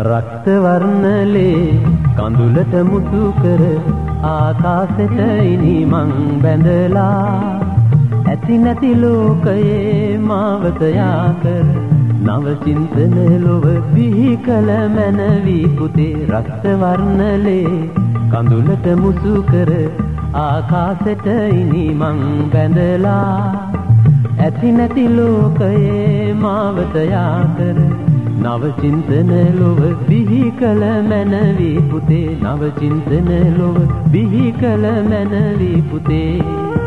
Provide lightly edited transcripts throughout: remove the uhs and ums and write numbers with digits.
රක්ත වර්ණලේ කඳුලට මුතු කර ආකාශෙට ඉනිමන් බැඳලා ඇති නැති ලෝකයේ මාවත යා කර නව චින්තන ලොව බිහි කළ මැනවි පුතේ රක්ත වර්ණලේ කඳුලට මුතු කර ආකාශෙට ඉනිමන් බැඳලා ඇති නැති ලෝකයේ මාවත යා කර නව චින්තන ලොව බිහි කළ මැනවි පුතේ නව චින්තන ලොව බිහි කළ මැනවි පුතේ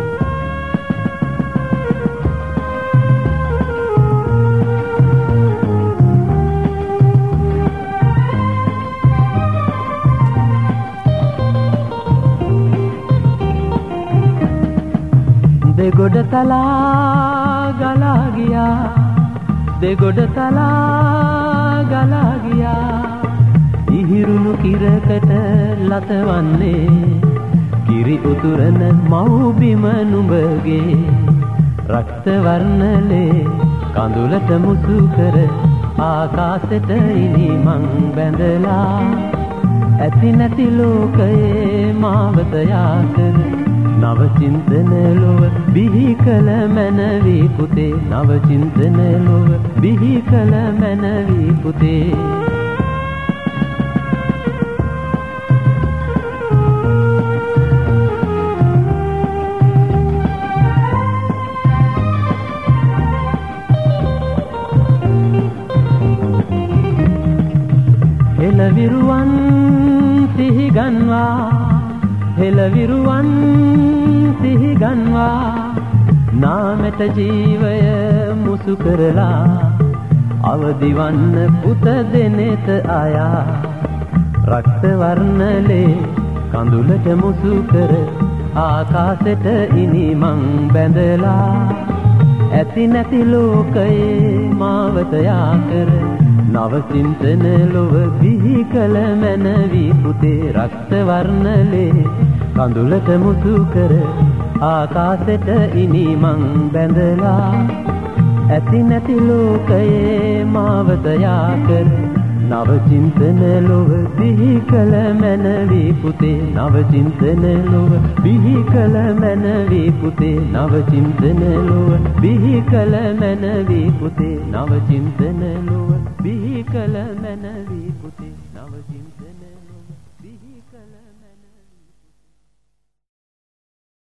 දෙගොඩ තලා ගලා ගියා දෙගොඩ තලා ගලා ගියා ඉහිරුණු කිරකට ලතවන්නේ කිරි උතුරන මව්බිම නුඹගේ රක්ත වර්ණලේ කඳුලට මුතු කර ආකාශෙට ඉනිමන් බැඳලා ඇති නැති ලෝකයේ මාවත යා කර නව චින්තන ලොව බිහි කළ මැනවි පුතේ නව චින්තන ලොව බිහි කළ මැනවි පුතේ හෙළවිරුවන් සිහි ගන්වා හෙළවිරුවන් සිහි ගන්වා නාමෙට ජීවය මුසු කරලා අවදිවන්න පුත දෙනෙත ආයා රක්ත වර්ණලේ කඳුලට මුසු කර ආකාශෙට ඉනිමන් බැඳලා ඇති නැති ලෝකයේ මාවත යා කර නව චින්තන ලොව බිහි කළ මැනවි පුතේ රක්ත වර්ණලේ කඳුලට මුතු කර ආකාශෙට ඉනිමන් බැඳලා ඇති නැති ලෝකයේ මාවත යා කර නව චින්තන ලොව බිහි කළ මැනවි පුතේ නව චින්තන ලොව බිහි කළ මැනවි පුතේ නව චින්තන ලොව බිහි කළ මැනවි පුතේ නව චින්තන ලොව බිහි කළ මැනවි පුතේ නව චින්තන